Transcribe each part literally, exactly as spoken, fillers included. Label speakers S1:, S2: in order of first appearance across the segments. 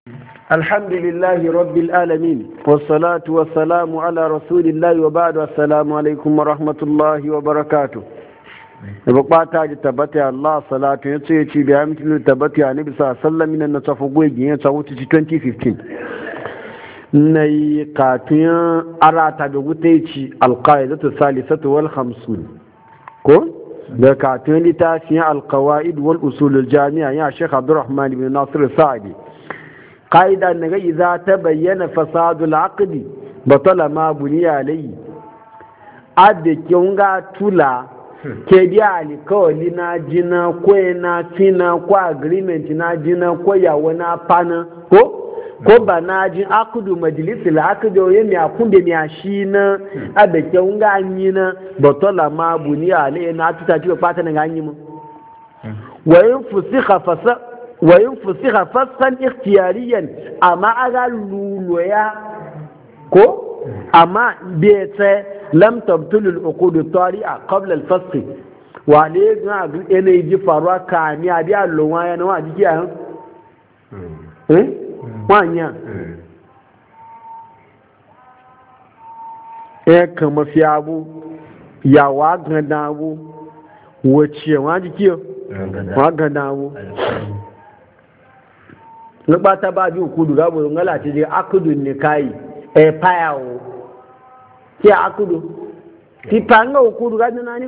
S1: الحمد لله رب العالمين والصلاة والسلام على رسول الله وبعد السلام عليكم ورحمة الله وبركاته bukata ji tabbata Allah salatu ya ce ci biya mutum tabbata ya nabi sallallahu alaihi wasallam na tafi goyi ya tsawo ci twenty fifteen nayi katun arata da gutaici alqaidatu salisatu wal khamsun ko da katun litafin alqawaid wal usul al jami'a ya Sheikh Abdurrahman ibn Nasir Sa'di qaida naga idza tabayyana fasadul aqdi batala ma buniya alayhi adde kunga tula ke biya alikawali na jina ko na fina ko agreement na jina ko yawo na pana ko ko ba na jin akudu majalisi la akudu ye mi akunde mi ashina abe ke unga anyi na botola ma buni ale na tuta ti pata na anyi mu wa in fusikha fasa wa in fusikha fasan ikhtiyariyan amma aga luluya ko amma bete lam tabtul al-uqud at-tari'a qabla al-fasl wa le ga ene ji faruwa ka ni abi alonwa ya na wa ji kiyan eh wanya e kama fi abu ya wa ganda abu wace wa ji kiyo wa ganda abu na bata ba bi ukudu ga bo ngala ti je akudu ni kai e payawo ki akudu ti panga ukudu ga nani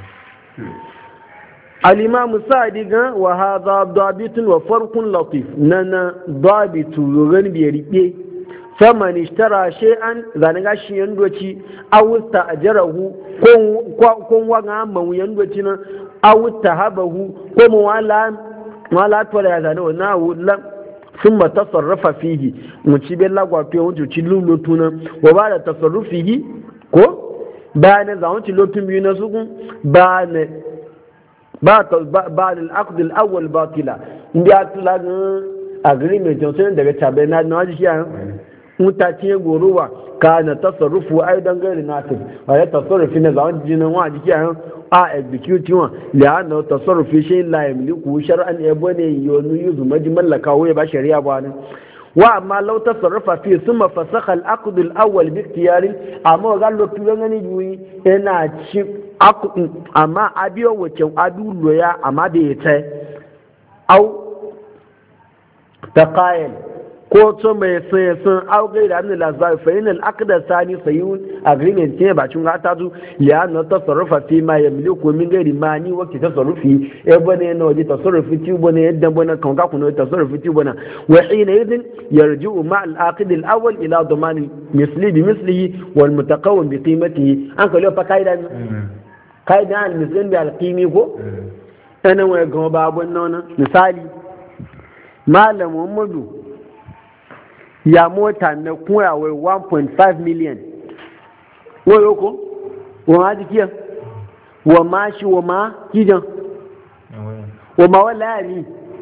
S1: al-imam sa'di ga wa hadha dabitun wa farqun latif nana dabitu yogan bi rike faman ishtara shay'an zanaga shi yandoci aw ta'jarahu ko ko waga man yandoci na aw tahabahu ko mu wala wala tola ya zanawa na lam ثم تصرف فيه متشبه لغواتو وجوچي لولوتuna wa ba da tasarrufihi ko bayan zawon ci lotun biyu na sukun bayan ba ba al-aqd al-awwal batila inda atula agreement sai daga tabe na na ji ya mutaci goruwa kana tasarrufu aidan gairi natif wa ya tasarrufi na zawon jinan wa ji ya a execute wa la'anna tasarrufi shay la yamliku shar'an yabone yonu yuzu maji mallaka waye ba shari'a ba ne wa amma law tasarrafa fi thumma fasakha al-aqd al-awwal bi ikhtiyari amma ga lotu gani duyi yana ci amma abiyo wace adu loya amma da yace au taqayil ko to mai sai sun auge da annabi lazai fa inal aqda sani sayun agreement ne ba cin gata zu ya na tasarrufa fi ma yamliku min gairi mani wa ki tasarrufi e bane no ji tasarrufi ti bane yadda bane kan ga kuno tasarrufi ti bane wa hina idin yarji'u ma al aqd al awwal ila daman misli bi mislihi wal mutaqawwim bi qimatihi an ka lo fa kaida kaida al misli bi al qimi ko ana wa ga babun nona misali malam Muhammadu ya mota na kurawai one point five million wọ́n yóò kó wọ́n á di kí ẹ wọ́n máa ṣe wọ́n máa jíjan wọ́n máa wọ́n láàrin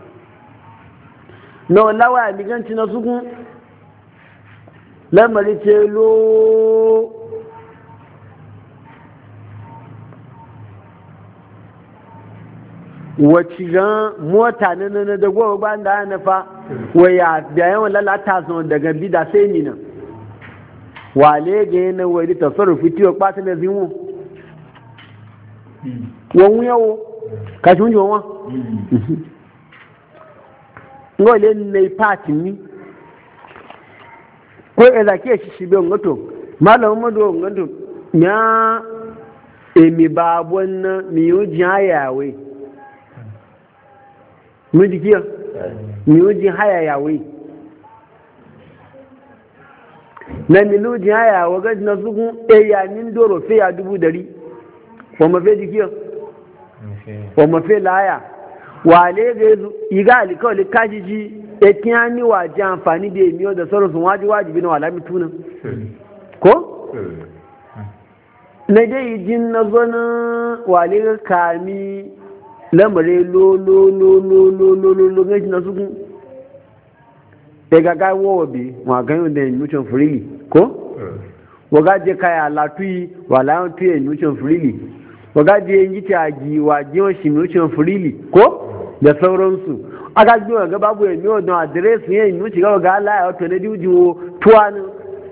S1: náà láwọ́ àmìgán tí na súnkún lẹ́mọ̀rí tí ló wacce gan mota na na da gowa ba da na fa waya da yawan lalata sun daga bida sai ni nan wale ga yana wani tasarrufi tiyo kwata da zinwo wọn yawo kashi wunji wọn ngole ne pati ni ko eza ke shi shi be ngoto malamu mado ngoto nya emi babon na mi yuji hayawe mu dikiya mi yuji hayawe na miluji haya wa gaji na zugun eya nin doro fe ya dubu dari wa mafe jikiyo wa mafe laya wa le ga yazu iga alikawali kajiji etin hani wa ji amfani da emiyo da sauransu waji wajibi na walami tunan ko na dai jin na zona wale ga kami lamare lo lo lo lo lo lo lo lo gaji na zugun ga wo bi wa ganyo da mutum freely ko waga je kaya latui wala yon tuye mutum freely waga je yin ta gi wa jiwon shi mutum freely ko da sauransu aga gbe ga babu e mi odon address yen nu ti ga ga la o to le di uju tuanu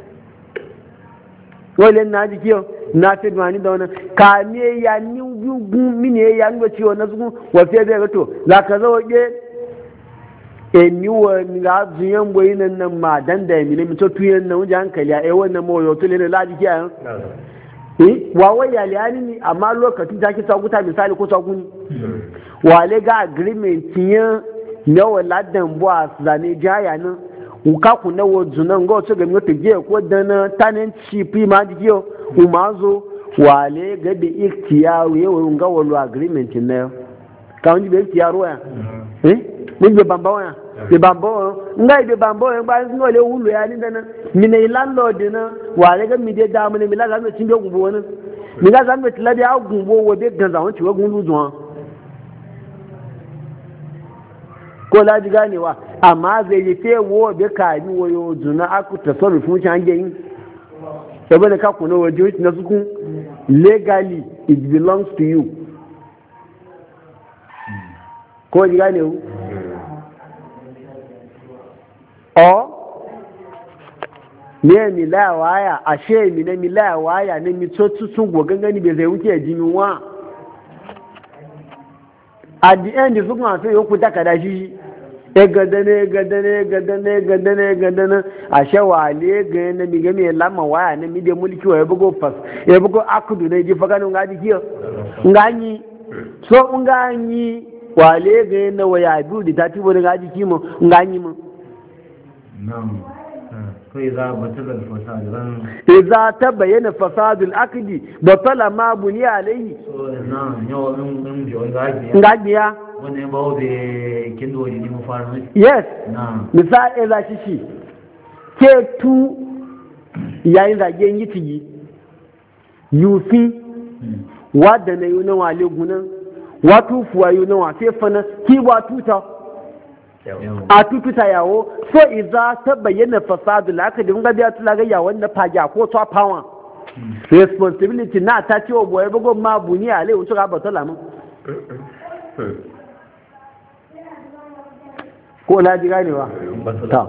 S1: wole na ji kiyo na fi mani da wannan ka me ya ni gun mine ya ngo ciwo na zugun wa fe be ga to la ka zo ge e ni wa ni ga zuyan boyi nan nan ma dan da mi ne mi to tuyen nan wuce hankali a e wannan moyo to le la ji kiya eh wa waya le ani ni amma lokacin ta ki tsaguta misali ko tsaguni wale ga agreement yin yawa ladan buwa zane jaya nan uka ku na wajunan ga wasu ga mota giya ko dana tanin cipi ma ji giyo umazo wale ga da ikhtiyaru yawa ga walu agreement na yau ka wani da ikhtiyaru ya eh mun be bamba ya be bamba ngai be bamba ba ngo le wulu ya ni dana mi ne landlord na wale ga mi de da mu ne mi la ga cin be gubo wani mi ga zan be tilabi a gubo wo be ganza wani ciwo gun luzuwa ko laji ganewa amma zai yi fe wo be ka yi wayo juna aku tasarrufin shi hange yin saboda ka kuna waje na sukun legally it belongs to you ko ji gane wu o ne mi la waya ashe mi ne mi la waya ne mi to tutun gogan gani be zai wuce jimi wa at the end su kuma sai yoku takada shi e gadane gadane gadane gadane gadane a shawale ga na mi ga me lama waya na mi de mulki wa bugo fas e bugo akudu ne ji faganu ngadi kiyo nganyi so nganyi wale ga na waya biyu da tati bo ngadi kimo nganyi mu
S2: na'am فإذا بطل الفساد
S1: إذا تبين فساد العقد بطل ما بني عليه
S2: نعم يو من جو
S1: ngajiya
S2: wani bawo be kin do ni mu fara
S1: yes
S2: na'am
S1: misali za shi shi ke tu yayin da gen yi tigi yufi wadda na yi na wale gunan watu fuwa yi na wafe fana ki wa tuta a tututa yawo so iza ta bayyana fasadu laka da nga biya tula ga yawon na faja ko to power responsibility na ta ce wa boye bugo ma buni ale wuce ga batala mun ko la ji ganewa ta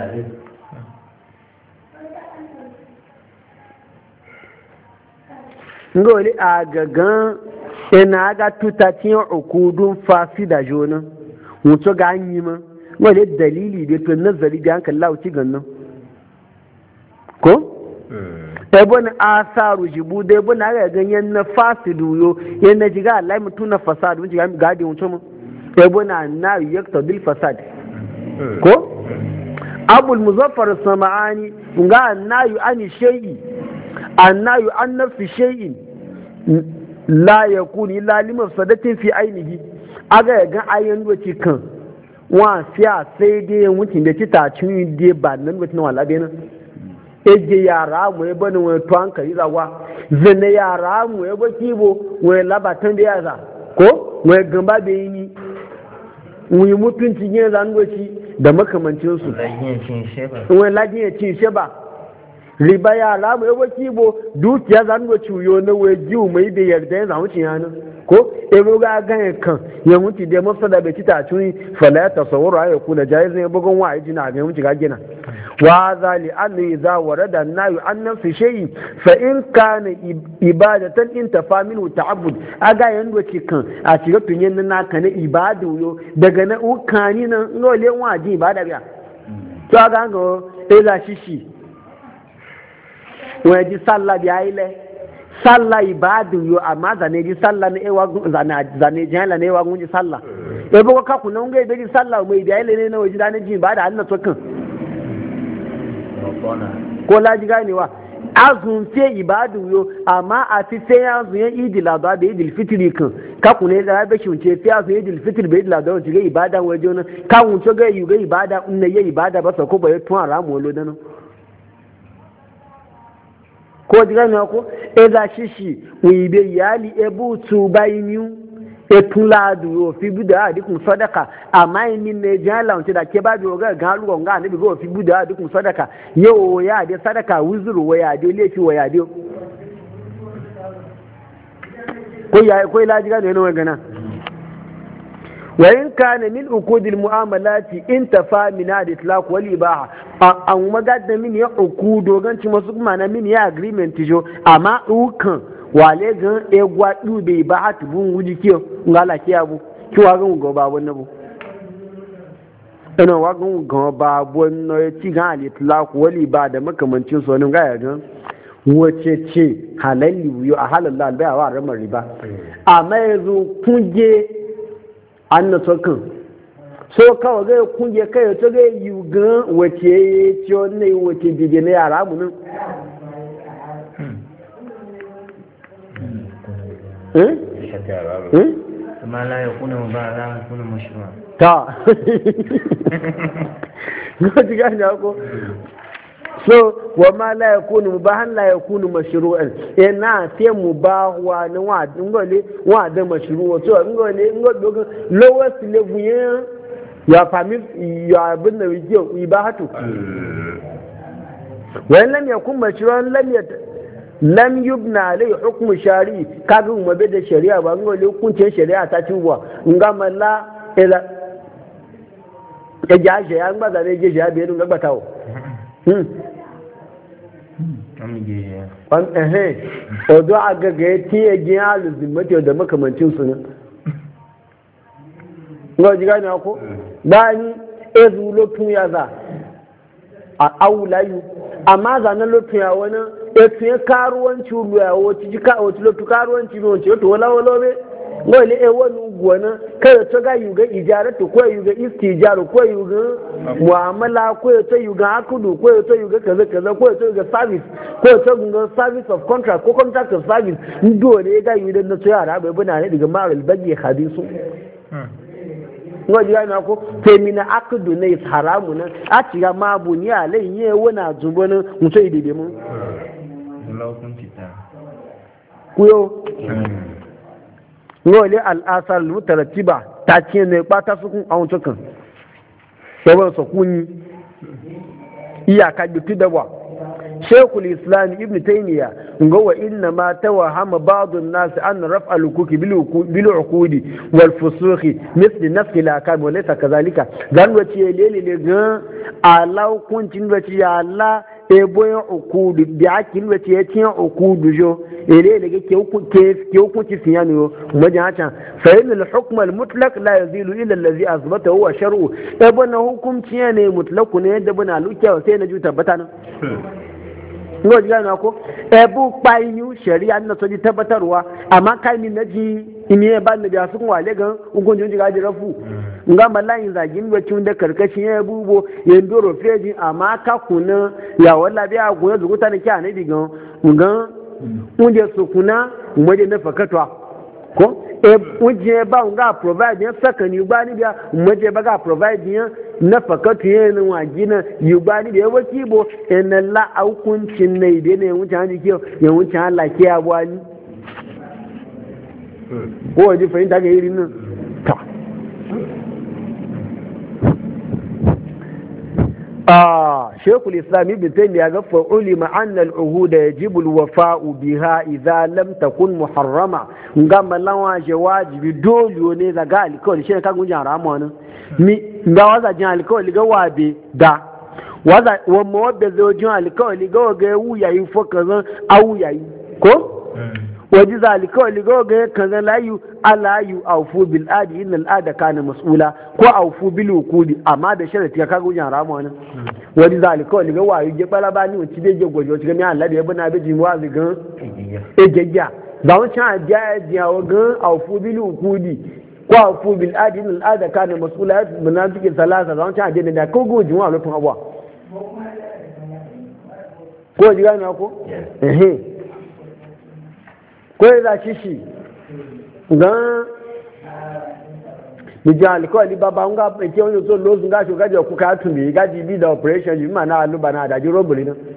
S1: ngoli a gagan ina ga tuta tin ukudun fasida jona mutu ga an yi ma wani dalili da to nazari da hankali lauci gannan ko? ebe na asaru jibu da ebe na ga ganyen na fasidu yo yan na jiga Allah mutu na fasad mun jiga gadi mutu mu ebe na na yakta bil fasad ko? abul muzaffar sama'ani ga annayu ani shay'i annayu an nafsi shay'in la yakuni illa limafsadatin fi ainihi aga ga ayan wuce kan wa fiya sai dai wucin da ci tacin dai ba nan wucin wala bai nan eje yara mu e bani wani to an kai zawa zane yara mu e ba kibo wani labatan da yaza ko wani gamba bai yi ni wani mutunci yin zangoci da makamancin su wani lajin ya cin sheba riba yara mu e ba kibo dukiya zangoci yo na waje mai da yarda ya zamu cin yana ko ero ga ganye kan ya mutu da masa da bai ta tuni fala ya tasawuru ya kula jaiz ne bugun wa ajina ga mutu ga gina wa zali an idza warada nayu an nafsi shay fa in kana ibadatan in tafa minhu ta'abbud aga yando ci kan a shiga tunyen nan naka na ibadu yo daga na ukani nan ngole wa ji ibada biya to aga ngo ila shishi wa ji sallah biya ile sallah ibadu yo amma zane ji sallah ne ewa zane zane jala ne ewa gunji sallah e bo ka ku nan ga be ji sallah mai da ile ne na waji da ne ji ibada Allah to kan ko la ji ganewa azun fe ibadu yo amma a fi fe azun ya idil adha da idil fitri kan ka ku ne da be shi unce fe azun idil fitri be idil adha unce ga ibada waje na ka unce ga yu ga ibada unne ya ibada ba sa ko ba ya tun aramu lo dana ko diga ne ko e da shishi wi be yali e butu bayinu e tuladu yo fi buda adikun sadaka amma ni ne jala unta da ke ba bi ga ga lu ga ne bi go fi buda adikun sadaka yo ya de sadaka wuzuru wa ya de lefi wa ya de ko ya ko ila diga ne no gana wa in kana min uqudil mu'amalati in tafa min al-itlaq wal ibaha an magadda min ya uqudo ganci masu kuma na min ya agreement jo amma ukan wale gan egwa dube ba hatubun wuji kiyo ngala kiyabu kiwa gan go ba wannan bu ina wa gan go ba wannan ya ci gan al-itlaq wal ibaha da makamancin so ne ga ya gan wace ce halalli yo a halalla bai wa ramar riba amma yanzu kunje an na sokan so kawai zai kunje kai to zai yi gan wace ya ce wannan wace jije na yara mu nan
S2: ma la ya kuna ba la ya kuna mashru'a
S1: ta ko ji gani ko so wa ma la yakunu mubahan la yakunu mashru'an ina sai mubahwa na wa ngole wa da mashru'a so ngole ngole lowest level ya ya fami ya bin da wiyo ibahatu wa lam yakun mashru'an lam yat lam yubna alai hukmu shari'i kaga mu bai da shari'a ba ngole hukuncin shari'a ta ciwa ngama la ila ya jaje ya ngba ne je ja bai ngba tawo an ehe odo agaga ya tiye gin aluzin mata da makamancin su ne ga ji gani ako bani ezu lotun ya za a aulayu amma zanen lotun ya wani etu ya karuwanci ulu ya wace ji kawace lotu karuwanci ne wace wato wala wala be wani e wani gwana kada to ga yuga ijaratu ko yuga istijaru ko yuga muamala ko to yuga akudu ko to yuga kaza kaza ko to yuga service ko to yuga service of contract ko contract of service ndo ne ga yuga na to yara bai bana ne daga marul bagi hadisu ngo jiga na ko femina akudu ne haramu nan a ciga mabuni alai ye wana zubonin mutai dide mu kuyo ngole al'asar mutarattiba ta ce ne bata su kun awon tukan yawan su kuni iyaka bitu da wa shaykhul islam ibn taymiya ngo wa inna ma tawahama ba'd an-nas an raf'a al-huquq bil uqudi wal fusukh misl nafsi al-akam wa laysa kadhalika dan wace lele le ga alaw kuncin wace ya Allah ebo yin ukudu da ake nuna ce ya ci yin ukudu jo ere da ke hukunci siya ne wajen hacan sayin al-hukm al-mutlaq la yazilu illa allazi azbata huwa shar'u ebo na hukunci ne mutlaku ne yadda bana lukiya sai na ju tabbata nan ngo ji gano ko ebo payu shari'a na so ji tabbatarwa amma kai min naji imi ba da biya su kun wale gan ugun jin ga rafu nga malayin zagin wacin da karkashin ya bubo ya ndoro feji amma ka kuna ya walla biya goyo zuguta ne kya ne digan ngan unje su kuna umaje na fakatwa ko e unje ba nga provide ya saka ni ba ni biya umaje ba ga provide ya na fakatu ya ne wajina yu ba ni biya waki bo en la aukuncin ne ide ne wuce hanji kiyo ya wuce Allah ke abwani ko waje fahimta ga irin nan ta آه شيخ الإسلام ابن تيمية قال علم أن العهود يجب الوفاء بها إذا لم تكن محرمة نقام الله واجب دول يونيزا قال كل شيء كان يجي حرام مي نقاوزا جان لكل جوابي دا وذا ومواد زوجان لكل جوابي ويا يفكر أو يا كو waji zalika ligo ga kaza layu alayu aufu bil adi innal ada kana mas'ula ko aufu bil ukudi amma da sharati ka ga jan ramu wannan waji zalika ligo wayu je balaba ni wuci be je gojo ci ga mi Allah da yabuna be jin wazi gan ejeja za won cha ja ja wa gan aufu bil ukudi ko aufu bil adi innal ada kana mas'ula munafiki salasa za won cha je da ko gojin wa lutun abwa ko ji ga na ko eh ko ya shi shi gan mijin alkawali baba nga ke wani so lozun gashi gaji ku ka tumi gaji bi da operation yi mana aluba na da jiro buri nan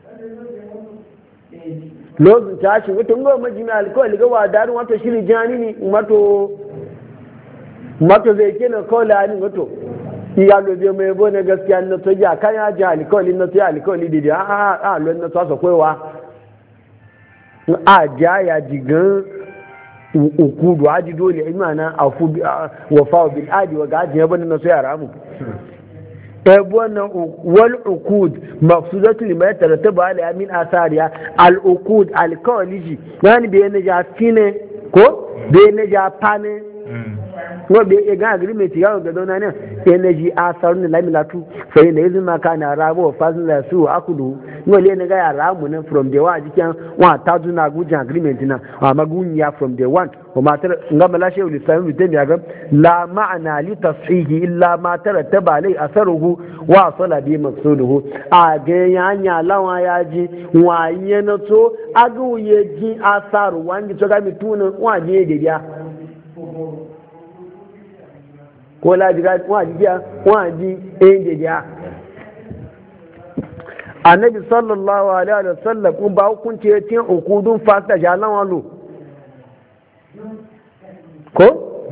S1: lozun ta shi wato ngo majin alkawali ga wa daru wato shiri jani ni mato mato zai kenan kola ni wato iya lo biyo mai bone gaskiya na to ja kan ya ji alkawali na to ya alkawali didi a a a lo na to so kowa a ja ya jigan ukudu aji dole imana afu wafa bil adi wa gaji ya bani na sai haramu wannan wal ukud maqsudatu lima yatarattabu ala min asariya al ukud al kawliji yani be ne ja fine ko be ne ja pane no be e ga agreement ya ga dona ne energy asarun la milatu fa ne izin ma kana rabo fazin la su akudu no le ne ga ya ramu ne from the one jikan wa taju na gujan agreement na amma gunya from the one wa matar ngama la shehu lislam bi tabiya ga la ma'ana li tashihi illa ma tarattaba alai asaruhu wa sala bi maqsuduhu a ga yanya lawa ya ji wa yana to agu ye ji asaru wangi to ga mituna wa je de dia ko laji ga wa jiya wa ji eh da ya annabi sallallahu alaihi wa sallam kun ba hukunci ya tin ukudun fasta jalan walu ko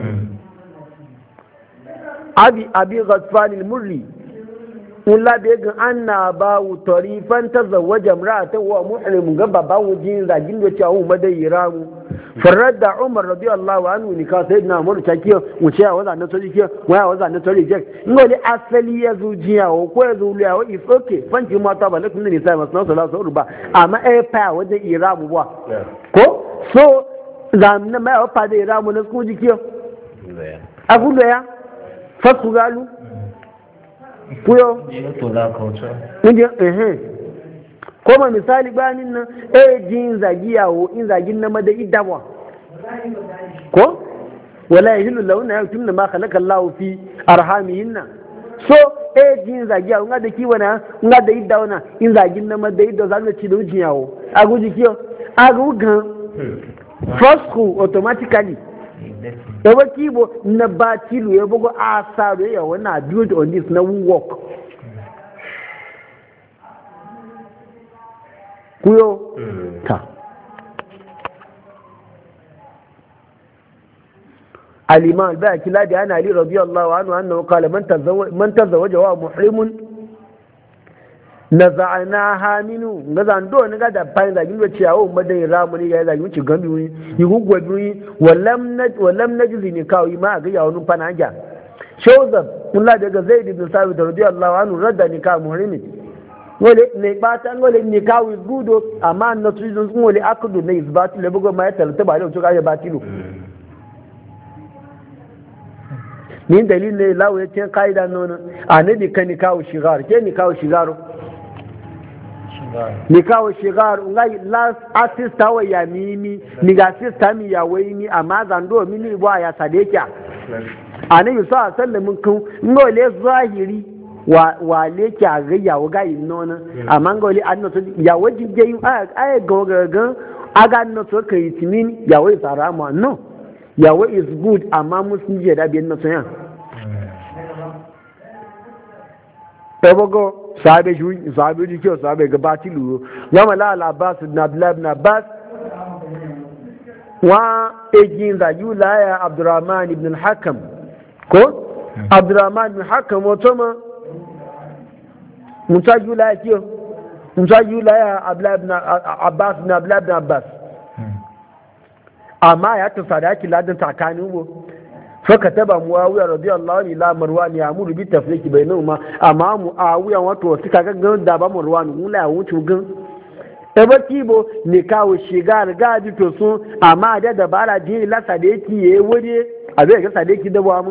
S1: abi abi ghasfan al-murri ulla be ga anna ba tarifan tazawwaja imra'atan wa muhrim ga baban wujin zagin da cewa madayiramu farradda umar radiyallahu anhu ni ka sayyidina umar take wuce ya waza na tori ke waya waza na tori je ngoli asali ya zujiya o ko ya zuliya o is okay fanci mata ba lakin ne sai masu sallallahu alaihi ba amma eh fa wajen iramu ba ko so zamna mai fa da iramu na ku jikiyo agulo ya fasu galu kuyo
S2: to la culture
S1: kunje eh koma misali bayanin nan eh jin zagiyawo in zagin na mada iddawa ko wala yahillu launa yaktumna ma khalaqa Allah fi arhamihinna so eh jin zagiyawo nga da kiwana nga da iddawana in zagin na mada idda zan ci da ujiyawo aguji kiyo agu gan fasku automatically ewa kibo na batilu ya bugo asaru ya wana build on this na work kuyo ta al-imam al-baqi la da ana ali radiyallahu anhu annahu qala man tazawwaja man tazawwaja wa muhrimun naza'naha minu ngazan do ni ga da bayin da gilwa ciyawo madan ramuni ga da gilwa gambi wi yugugwa bi wallam naj wallam najzi ni kawai ma ga yawo nun fana anja shawzab kullu daga zaid ibn sabit radiyallahu anhu radda ni ka muhrimin wale ne bata ngole ni kawi gudo amma na tuzo ngole akudu ne isbatu le bugo mai talata ba le to ka ya batilu ni dalil ne lawo yace kaida nono anabi kan ni kawo shigar ke ni kawo shigaro ni kawo shigar ngai last assist tawa ya mimi ni ga sister mi ya wai ni amma zando mini ba ya sadeka anabi sa sallamin kun ngole zahiri wa le kya ga yawo ga yin nona amma ga wali an to yawo jige yin ay ga ga ga aga no to kai timin yawo is arama no yawo is good amma musun je da biyan no to ya ebogo sabe ju sabe ji ko sabe ga batilu yama la la bas ibn abdullah ibn abbas wa ejin da yula ya abdurrahman ibn al-hakam ko abdurrahman ibn al-hakam wato ma musaju la kiyo musaju la ya abdullah ibn abbas ibn abdullah ibn abbas amma ya ta sadaki ladan tsakanin wo fa kataba muawiya radiyallahu anhu ila marwan ya amuru bi tafriki bainahuma amma muawiya wato suka ga da ba marwan mula ya wuce gan ebe kibo ne kawo shiga riga ji to sun amma da dabara ji la sadaki yayi wuri a zai ga sadaki da ba mu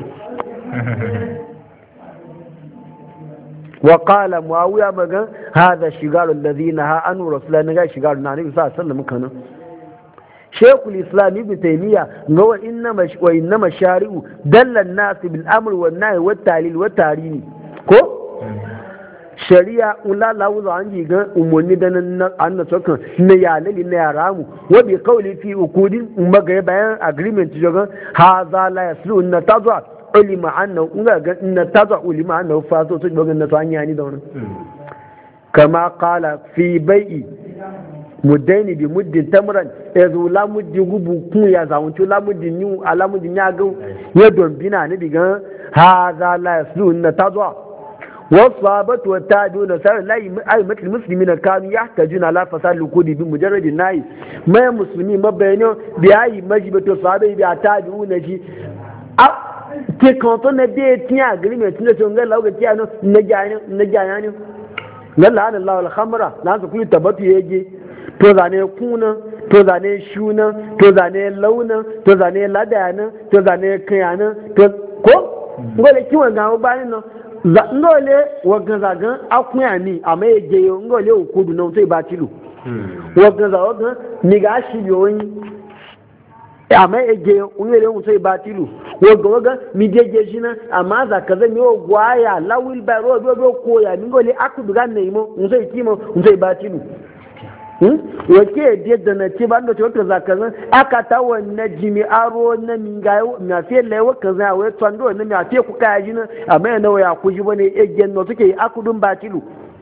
S1: وقال معاوية مغان هذا الشغار الذي نهى عنه رسول الله نغا شغار ناني صلى الله عليه وسلم كان شيخ الاسلام ابن تيميه هو انما وانما الشارع دل الناس بالامر والنهي والتعليل والتحريم ko shari'a ula lawu an ji ga umurni da nan an na sokan na yalali na yaramu wa bi qawli fi ukudin maga bayan agreement jogan hadha la yaslu na tazwa ulima annahu unga ga na tazwa ulima annahu fa so to jogan na to anya ni da wannan kama qala fi bai'i mudaini bi muddin tamran yazo la muddi gubu kun ya zawunci la muddi ni ala muddi ya ga ya don bina ne diga hadha la yaslu na tazwa والصحابة والتابعون سار لا أئمة المسلمين كانوا يحتاجون على فساد العقود بمجرد النهي ما مسلمين ما بينهم بأي مجبة الصحابة بأتابعون شيء ke kanto na da tiya agreement ne to ngal lawo tiya no na jani na jani ne la an Allah al khamra na su kullu tabatu yege to zane kuna to zane shuna to zane launa to zane ladana to zane kayana to ko ngole kiwon ga ba ni no ngole wagan zagan akunya ni amma yege yo ngole okudu no to ba tilu wagan zagan ni ga shi yoyin amma yege ngole mu to ba tilu waga waga mi jeje shi na amma za ka zan yi gwaya lawil ba ro do do koya mi gole akudu ga nei mo mun sai kimo mun sai batilu hmm wake de da na ci bando to za ka zan aka ta wannan jimi aro na mi ga na fe lewa ka za wai twando na mi afi ku kaya jina amma yana waya ku ji bane egen no suke akudun batilu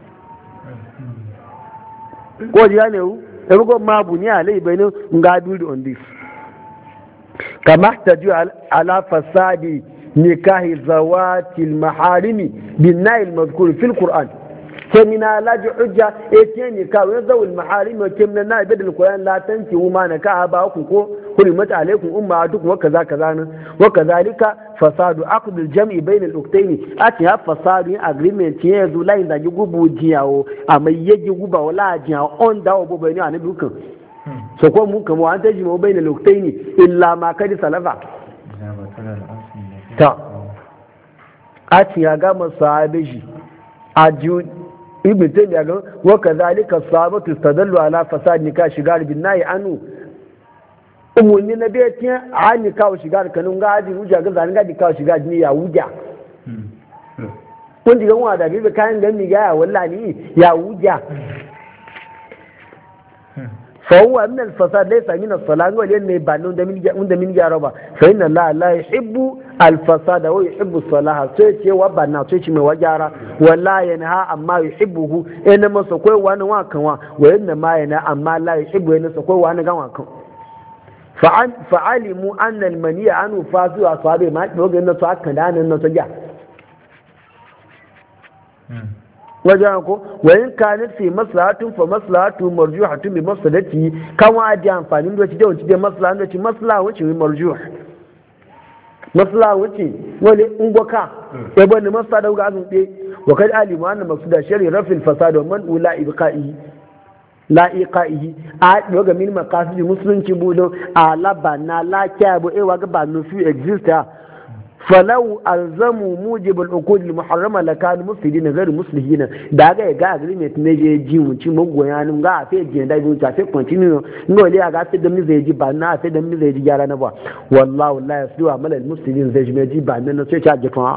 S1: ko ji ne u e ko ma bu ni ale ibenu nga build on this كما احتجوا على فساد نكاح ذوات المحارم بالنهي المذكور في القرآن كمنا لا حجة اتين نكاح ذوي المحارم وكمنا نهي بدل القرآن لا تنكحوا ما نكاح آباؤكم حرمت عليكم أمهاتكم وكذا كذا وكذلك فساد عقد الجمع بين الأختين أتيها فساد agreement يزو لا ينزل يجوبوا جياو أما يجوبوا ولا جياو on داو بوبيني أنا بيوكم so ko mun kama an taji mu bayin loktaini illa ma kadi salafa ta a ci ya ga masahabi shi a ji ibn taymiya ga wa kadhalika sahabatu istadallu ala fasad nikah shigar bin nahi anu umunni na bai tiya an nikah shigar kanun ga aji wuja ga zan ga nikah shigar ni ya wuja kun ji ga wa da bi kayan gani ga wallahi ya wuja فهو من الفساد ليس من الصلاة ولأن يبانون ده من جاربا فإن الله لا يحب الفساد ويحب الصلاة سيتي وبنا سيتي من وجارة ولا ينهى أما يحبه إنما سكوي وانا واكوا وإنما ينهى أما لا يحبه إنما سكوي وانا واكوا فعلموا أن المنية عنه فاسوا أصحابه ما يقول إنه سأكد عن إنه سجاه wajen ko wayin kanin fi maslahatun fa maslahatu marjuhatun bi maslahati kan wa ji amfani da ci da wuce da maslaha da ci maslaha wuce bi marjuh maslaha wuce wani ungoka e bane maslaha da ga azun be wa kad alimu anna maqsuda shari rafil fasad wa man ula ibqa'i la iqa'i a yoga min maqasid musulunci budo a labana la kyabu e wa ga ba no fi exista falau alzamu mujibul uqud al muharrama la kan mufsidin ghayr muslihin da ga ga agreement ne je ji mu ci magoya nun ga afi je da bi ta fi continue ngo le ga fi da mi zai ji ba na fi da mi zai ji gyara na ba wallahu la yasdu amal al muslimin zai ji ji ba nan sai ta jifa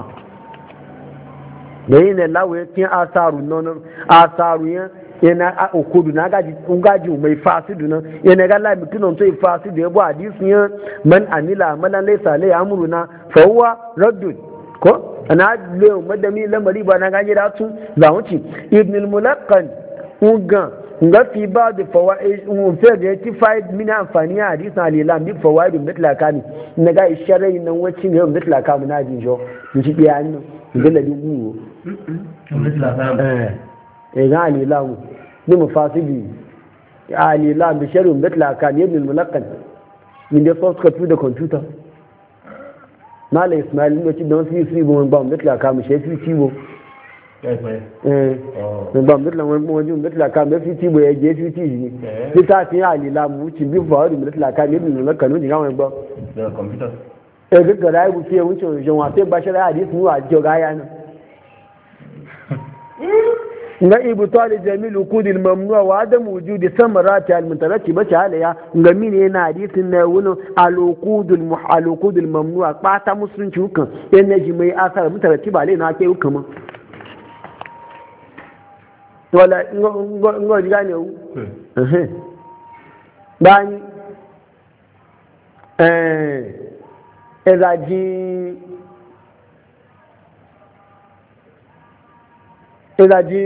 S1: ne ne lawe tin asaru non asaru ya yana a okudu na gaji ungaji mai fasidu nan yana ga lai mutunan to fasidu ya bu hadisi ya man anila amalan laysa lai amruna fa huwa raddun ko ana le madami lamari ba na gaji da su za wuce ibn al-mulaqqan uga nga fi ba da fawaid mun fa da yati faid min amfani ya hadisi alilam bi fawaid mitla kani na ga isharai nan wacin ga mitla kamu na jinjo mu ci biya ni galla di guwo mitla kamu eh eh ga alilam ni mufasidi alilam bi sharri mitla kani ibn al-mulaqqan min da source code da computer mala ismail ne ci don fi fi bon ba mitla kamu shefi cibo eh ba mitla wani wajin mitla kamu fi cibo ya je fi ci ni litafin alilam wuci bi fawaid mitla kani ibn al-mulaqqan ni ga wani ba da computer eh ga da ku ce wuce wajen wa sai bashara hadisi mu a joga yana nga ibtal jamil uqud al mamnu'a wa adam wujud samarati al mutarattibati alayha nga mine yana hadisin na wuno al uqud al muhal uqud al mamnu'a pata musulunci hukan yana ji mai asar mutarattiba alayha na ke hukuma wala ngo ngo diga ne wu eh dan eh ezaji ezaji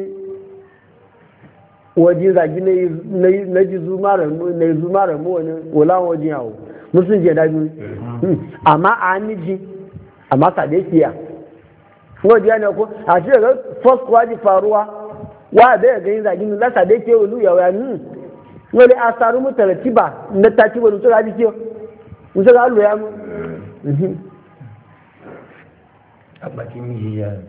S1: waje zagi na ji zumara na zumara mu wani wala waje yawo musun je da biyu amma a ni ji amma sade kiya ko ji ne ko a ce ga first waji faruwa wa da ga yin zagin lasa da ke wulu ya wani wani asaru mutaratiba na taci wani to ga ji kiyo musa ga allo ya mu
S2: abaki mi ya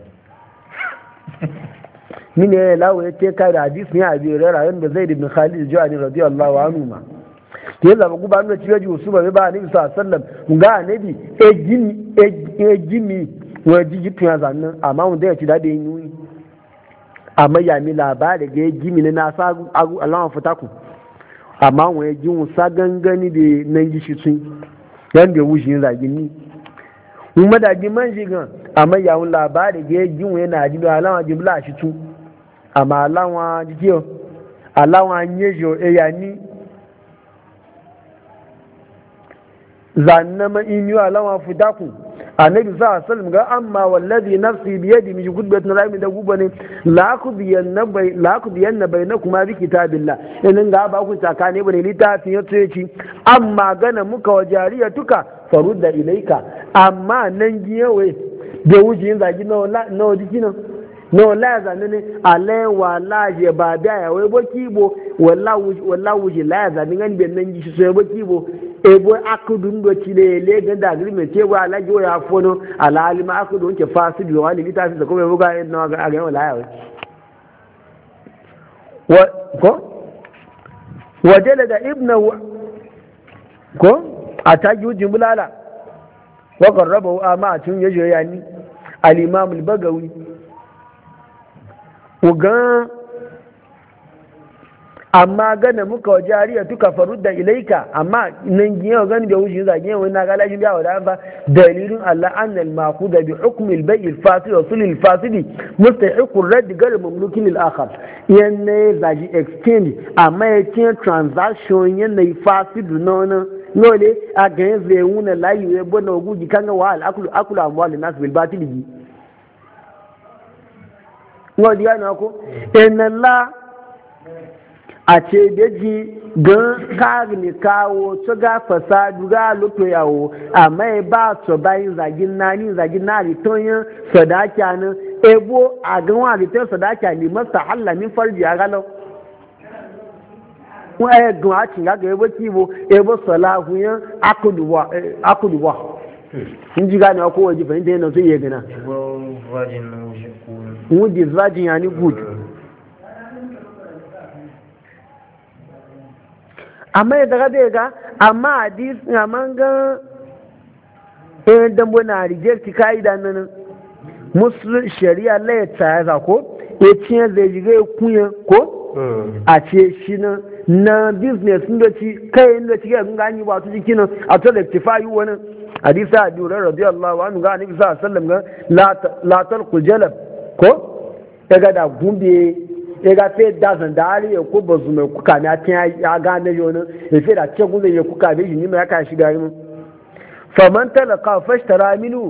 S1: mine lawo ya ce kai da hadisi ne a biyu rayuwar da Zaid ibn Khalid Juhani radiyallahu anhu ma ke zaba guba nuna ciye ji su ba ba annabi sallallahu alaihi wasallam ga annabi e gimi e gimi wa jiji tun zannan amma wanda ya ci da da yin amma ya mi labari ga e gimi na sa Allah fata ku amma wa ya jin sa gangani da nan gishi sun dan da wushin zagin ni kuma da man shigan amma ya wun labari ga e gimi yana ji da Allah jibla shi tun amma Allah jikiyo Allah nyejo e ya ni zanna ma in yi alama fitaku annabi sa sallam ga amma wallazi nafsi bi yadi mi gudbat na rami da gubane la ku biyanna bai la ku biyanna bainakuma bi kitabillah in ga ba ku tsakane bane litafin yato yaci amma gana muka wa jariyatuka farudda ilaika amma nan giyewe da wujin zagi na na wajina no la zanne ne ale wala je ba da ya wai boki bo walla walla wuje la zanne ngan ben nan ji so boki bo e bo akudun do ci le le ga da agreement ce wa la jo ya fono ala alima akudun ke fasidi wa ni litafi da ko be buga no ga ga wala ya wa ko wajala da ibnu ko ataji jumlala wa qarrabahu ama tun yajo yani al-imam al-bagawi ugan amma gana muka wa jariya tuka farudda ilaika amma nan giya gani da wuce zage wani na galashi biya wa da ba dalilin Allah annal maquda bi hukm al bay' al fasid wa sul al fasid mustahiq al radd gal mamlukin al akhar yanne zaji exchange amma yace transaction yanne fasid nona nole a ga zai wuna layi ya bona guji kanga wa al aklu aklu amwal nas bil batil bi ngodi yana ko enalla a ce daji gan kari ne kawo to ga fasadu ga luto yawo amma e ba to bayin zagin nani zagin na ritonyin sadaki nan ebo a gan wa riton sadaki ne masa halla min farji ya galo wa e gan a cin ga ebo kibo ebo salahu yan akuduwa akuduwa in ji gane ko waje fahimta yana so iya gana wudi virgin yani good amma ya daga bai ga amma hadis na manga ɗayan dambo na reject ka'ida nan musulun shari'a laye tsaya ko ya ciye zai jiga ya kunya ko a ce shi nan na business inda ci kai inda ci ga gani ba su jiki nan a to rectify wani hadisa a durar radiyallahu anhu ga annabi sallallahu alaihi wasallam ga la talqu jalab ko daga da gumbe ya ga fe da zan da ari ya ko bazu mai kuka na tin ya ga na yonin ya fe da ce gumbe ya kuka da ni mai aka shiga mu faman talaqa fashtara minhu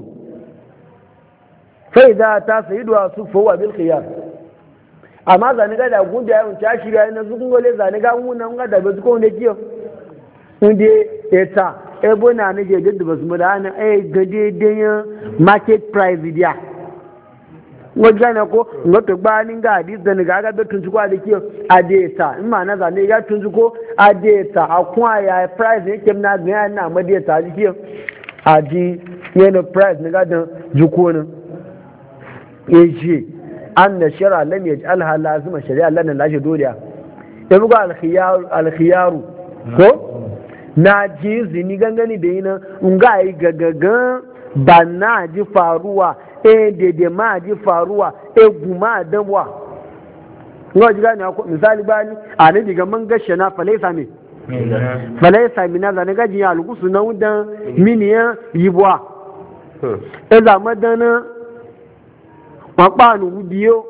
S1: fa idza ta sayidu asufa wa bil khiyar amma zani ga da gumbe ya ta shiga na zugun gole zani ga mun nan ga da bazu ko ne kiyo unde eta ebo na ne je da bazu mu da na eh ga daidai market price dia wajen ko wato bayanin ga hadis da ga ga tun ko da kiyo adeta in ma na zane ya tun ko adeta akwa ya price yake na ga na madeta ji kiyo adi yana price ne ga dan juko ne eje anna shara lam yaj'alha lazima shari'a lan lashe doliya ya buga al-khiyar al-khiyar ko na ji zini gangani da yana nga yi gagagan ba na ji faruwa e dede ma ji faruwa e guma damwa ngo ji gani ko misali bani a ne diga man gashe na falaisa me falaisa mina za ne gaji ya lukusu na wudan miniya yibwa e za madana wa panu biyo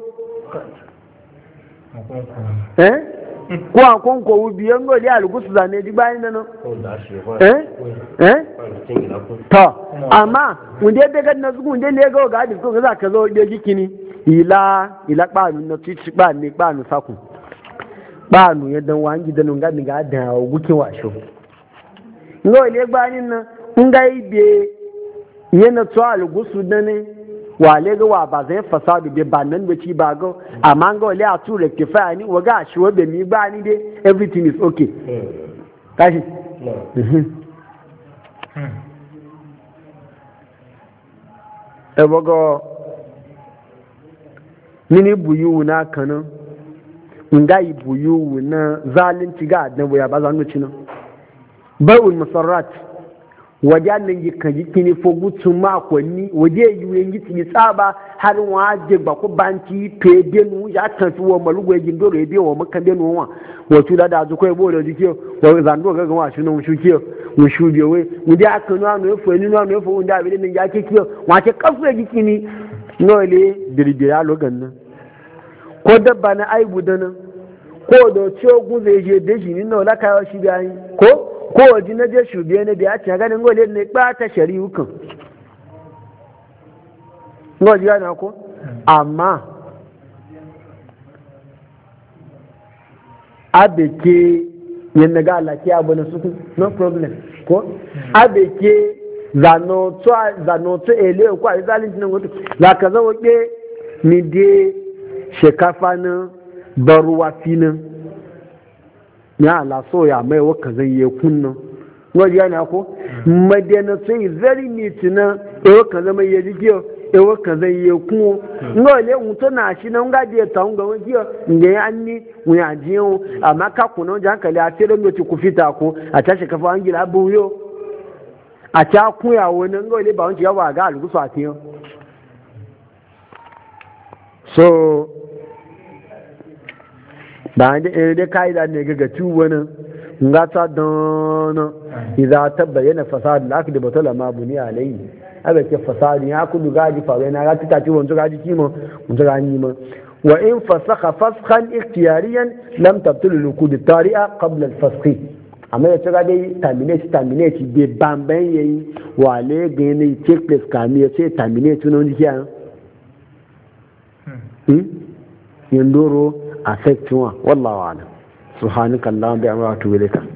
S1: eh ko akon ko biyo ngo ya lukusu za ne di bani nan eh eh ta amma wanda ya ga na zugun wanda ne ga ga hadis ko za ka zo da jikini ila ila kpanu na titi ba ne kpanu saku kpanu ya dan wangi da lunga ni ga da gukin washo ngo ile gbanin na nga ibe yana to al gusu dane wale ga wa ba zai fasadu be ba nan ci ba ga amma ga wale a tu rectify ni wa ga shi wa be mi ba ni dai everything is okay kashi e bogo mini buyu na kanan nga yi buyu na zalunci ga adan ya ba zanu ci nan bai'ul musarrat wajen nan yi kan yi kini fogutun makonni waje yi yin yi tini tsaba har waje ba ku banki pe benu ya tafi wa malugo yin doro ebe wa makan benu wa wato da da zuko ebo da dike wa zando ga wa shi nan shuke mu shube we mu da aka no anu efo ni no anu efo unda abi nan ya ke kiyo wa ke kafu ya gikini no le dirbiya logan nan ko dabba na aibu da nan ko da ciwo zai je da shi ni no la kawo shi bayan ko ko waje na je shubiye ne da ya ce ganin gole ne ba ta shari'u kan gole yana ko amma abeke yin daga alaki abu na suku no problem ko abeke zanoto ele ko a zalunci nan wato za ka zo ke ni de shekafa na baruwa finin ya ala so ya mai waka zai yi kunnan wajen yana ko madina sai very neat na ewa kan zama yi jikiyo ewa kan zai yi kunwo nga le mutu na shi na nga diya ta nga wani kiyo nga ya anni wani ajiyo amma ka kuna wajen hankali a sai don yoci ku fita ko a tashi kafa an gina abubuwa a ta kuya wani nga le ba wani yawa ga alugusu a tiyo so ba da ka'ida ne ga gaci wani ngata don idza tabayyana fasad al-akd batala ma buni alayhi abe ke fasad ya kudu gaji fa na ga tita ci wonzo gaji kimo wonzo gani ma wa in fasakha fasxan ikhtiyariyan lam tabtul al-uqud at-tari'a qabla al-fasq amma ya tsaka dai terminate terminate be bamban yayi wale ga ne check place kami ya ce terminate non dikiya hmm yandoro affect wa wallahu a'lam subhanakallahumma bihamdika wa atubu ilayka